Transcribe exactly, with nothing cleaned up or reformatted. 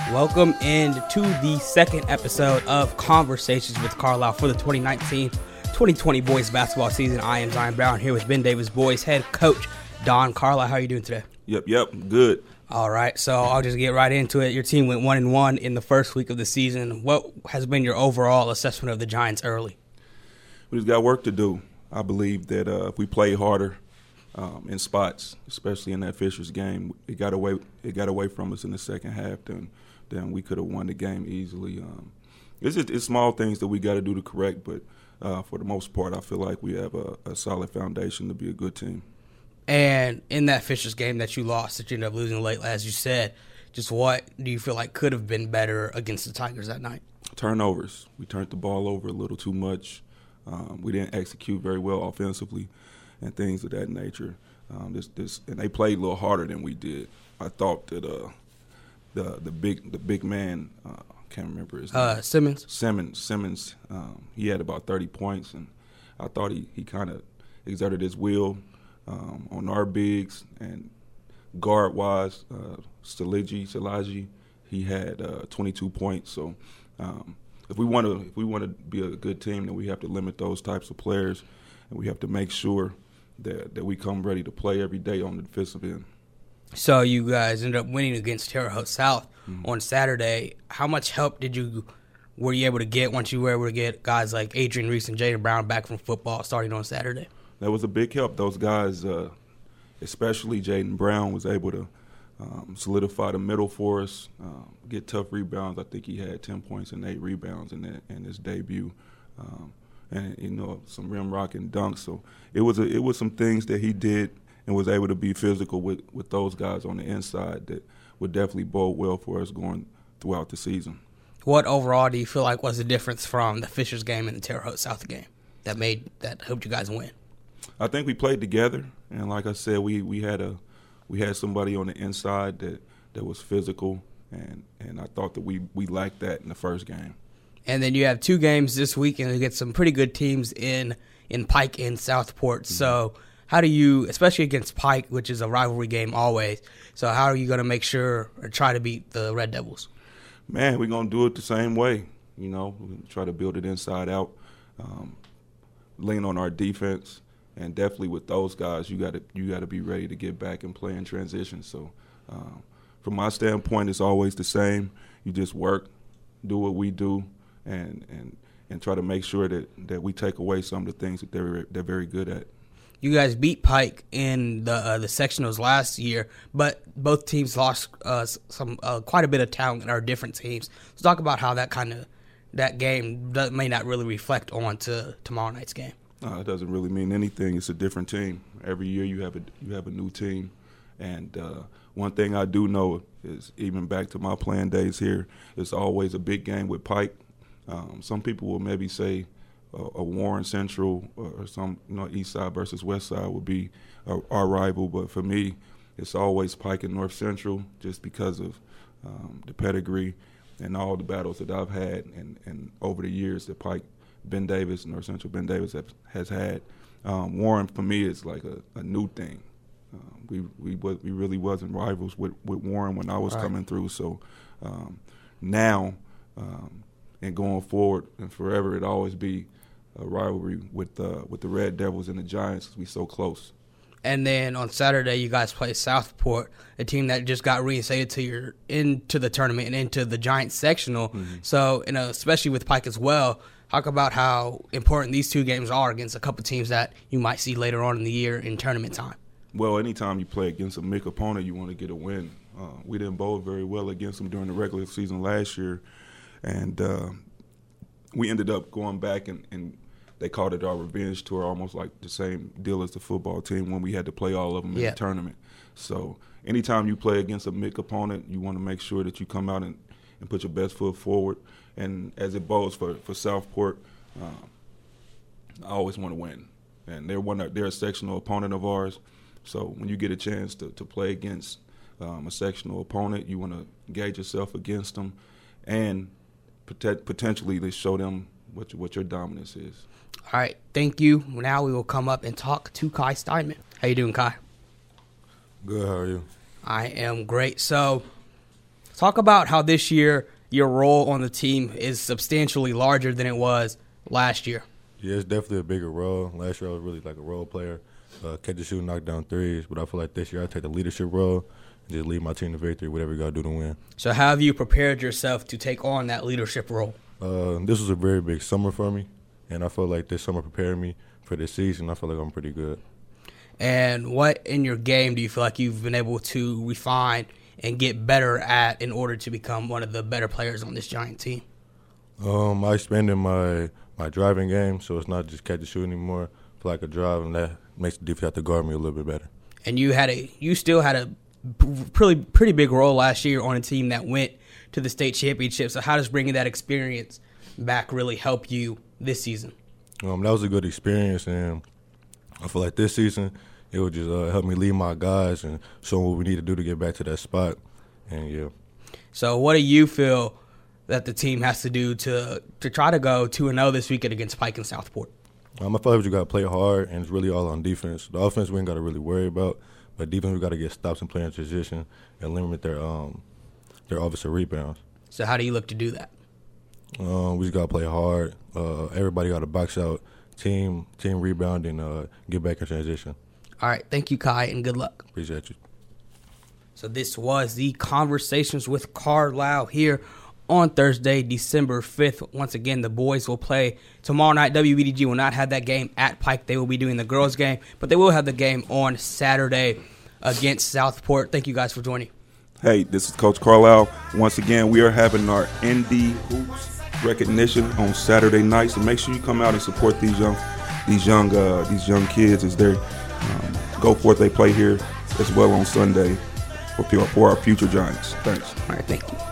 Welcome into the second episode of Conversations with Carlisle for the twenty nineteen twenty twenty boys basketball season. I am Zion Brown here with Ben Davis boys head coach Don Carlisle. How are you doing today? Yep, yep, good. All right, so I'll just get right into it. Your team went one and one in the first week of the season. What has been your overall assessment of the Giants early? We just got work to do. I believe that uh, if we play harder um, in spots, especially in that Fishers game, it got away. It got away from us in the second half. Then, then we could have won the game easily. Um, it's just it's small things that we got to do to correct, but uh, for the most part, I feel like we have a, a solid foundation to be a good team. And in that Fishers game that you lost, that you ended up losing late, as you said, just what do you feel like could have been better against the Tigers that night? Turnovers. We turned the ball over a little too much. Um, we didn't execute very well offensively and things of that nature. Um, this, this, and they played a little harder than we did. I thought that uh, the the big the big man, uh, I can't remember his name. Uh, Simmons. Simmons. Simmons. Um, he had about thirty points, and I thought he, he kind of exerted his will um, on our bigs. And guard-wise, uh, Staligi, Stalagi, he had uh, twenty-two points. So. Um, If we want to, if we want to be a good team, then we have to limit those types of players, and we have to make sure that that we come ready to play every day on the defensive end. So you guys ended up winning against Terre Haute South mm-hmm. on Saturday. How much help did you were you able to get once you were able to get guys like Adrian Reese and Jaden Brown back from football starting on Saturday? That was a big help. Those guys, uh, especially Jaden Brown, was able to Um, solidify the middle for us, um, get tough rebounds. I think he had ten points and eight rebounds in that, in his debut, um, and you know some rim rock and dunks. So it was a, it was some things that he did and was able to be physical with, with those guys on the inside that would definitely bode well for us going throughout the season. What overall do you feel like was the difference from the Fishers game and the Terre Haute South game that made that helped you guys win? I think we played together, and like I said, we we had a. We had somebody on the inside that, that was physical, and, and I thought that we, we lacked that in the first game. And then you have two games this week, and you get some pretty good teams in in Pike and Southport. Mm-hmm. So how do you, especially against Pike, which is a rivalry game always, so how are you going to make sure or try to beat the Red Devils? Man, we're going to do it the same way. You know, we try to build it inside out, um, lean on our defense. And definitely with those guys, you got to you got to be ready to get back and play in transition. So, um, from my standpoint, it's always the same. You just work, do what we do, and and and try to make sure that, that we take away some of the things that they're they're very good at. You guys beat Pike in the uh, the sectionals last year, but both teams lost uh, some uh, quite a bit of talent in our different teams. Let's talk about how that kind of that game does, may not really reflect on to tomorrow night's game. Uh, it doesn't really mean anything. It's a different team. Every year you have a you have a new team, and uh, one thing I do know is even back to my playing days here, it's always a big game with Pike. Um, some people will maybe say a, a Warren Central or some you know East Side versus West Side would be a, our rival, but for me, it's always Pike and North Central just because of um, the pedigree and all the battles that I've had, and, and over the years that Pike. Ben Davis, North Central Ben Davis have, has had. Um, Warren, for me, is like a, a new thing. Uh, we we we really wasn't rivals with, with Warren when I was right. coming through. So um, now um, and going forward and forever, it'll always be a rivalry with uh, with the Red Devils and the Giants because we so close. And then on Saturday, you guys play Southport, a team that just got reinstated to your into the tournament and into the Giants sectional. Mm-hmm. So, you know, especially with Pike as well. Talk about how important these two games are against a couple teams that you might see later on in the year in tournament time. Well, anytime you play against a big opponent, you want to get a win. Uh, we didn't bowl very well against them during the regular season last year, and uh, we ended up going back and, and they called it our revenge tour, almost like the same deal as the football team when we had to play all of them yeah. in the tournament. So anytime you play against a big opponent, you want to make sure that you come out and, and put your best foot forward. And as it bodes for, for Southport, um, I always want to win. And they're one they're a sectional opponent of ours. So when you get a chance to, to play against um, a sectional opponent, you want to gauge yourself against them and pot- potentially to show them what your, what your dominance is. All right, thank you. Now we will come up and talk to Kai Steinman. How you doing, Kai? Good, how are you? I am great. So Talk about how this year your role on the team is substantially larger than it was last year. Yeah, it's definitely a bigger role. Last year I was really like a role player, uh, catch and shoot, knock down threes. But I feel like this year I take the leadership role and just lead my team to victory, whatever you got to do to win. So how have you prepared yourself to take on that leadership role? Uh, this was a very big summer for me, and I feel like this summer prepared me for this season. I feel like I'm pretty good. And what in your game do you feel like you've been able to refine and get better at in order to become one of the better players on this Giant team? Um, I expanded my my driving game, so it's not just catch and shoot anymore. I feel like I drive, and that makes the defense have to guard me a little bit better. And you had a you still had a pretty pretty big role last year on a team that went to the state championship. So how does bringing that experience back really help you this season? Um, that was a good experience, and I feel like this season it would just uh, help me lead my guys and show them what we need to do to get back to that spot. And yeah. So what do you feel that the team has to do to to try to go two and oh this weekend against Pike and Southport? Um, I feel like we got to play hard, and it's really all on defense. The offense we ain't got to really worry about, but defense we got to get stops and play in transition and limit their um their offensive rebounds. So how do you look to do that? Um, we just got to play hard. Uh, everybody got to box out, team team rebound, and uh, get back in transition. All right, thank you, Kai, and good luck. Appreciate you. So this was the Conversations with Carlisle here on Thursday, December fifth. Once again, the boys will play tomorrow night. W B D G will not have that game at Pike. They will be doing the girls' game, but they will have the game on Saturday against Southport. Thank you guys for joining. Hey, this is Coach Carlisle. Once again, we are having our Indie Hoops recognition on Saturday night, so make sure you come out and support these young, these young, uh, these young kids as they um, go forth. They play here as well on Sunday for, for our future Giants. Thanks. All right, thank you.